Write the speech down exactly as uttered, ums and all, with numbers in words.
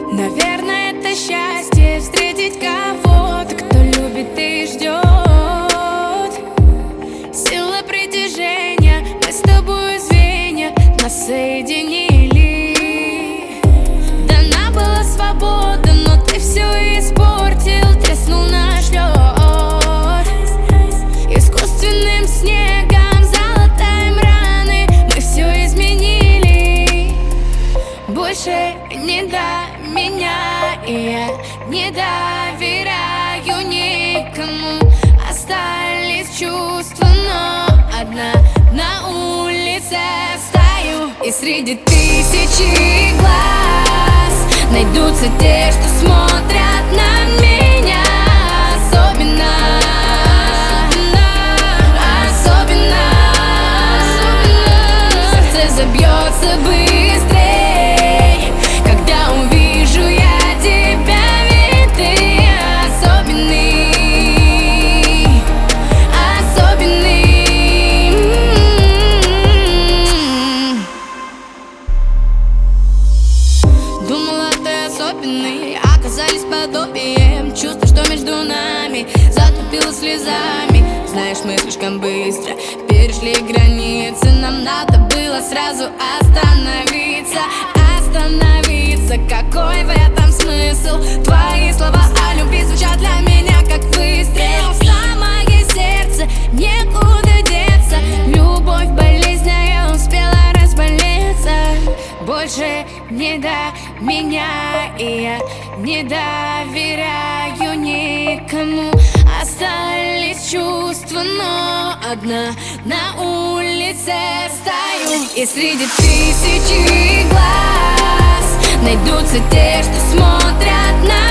Наверное, это счастье встретить кого-то, кто любит и ждет. Сила притяжения, мы с тобой звенья нас соединили. Дана была свобода, но ты все испортил, треснул наш лед. Искусственным снегом залатаем раны, мы все изменили. Больше не до меня, и я не доверяю никому. Остались чувства, но одна на улице стою. И среди тысячи глаз найдутся те, что смотрят на меня. Особенно, особенно, сердце забьется быстрее, когда увижу я тебя, ведь ты особенный, особенный. Думала, ты особенный, оказались подобием. Чувство, что между нами затопило слезами. Знаешь, мы слишком быстро перешли границы. Нам надо было сразу остановиться, остановиться. Какой в этом смысл? Твои слова о любви звучат для меня как выстрел в самое сердце, некуда деться. Любовь болезнь, а я успела разболеться. Больше не до меня, и я не доверяю никому. Остались чувства, но одна на улице стою. И среди тысячи глаз найдутся те, что смотрят на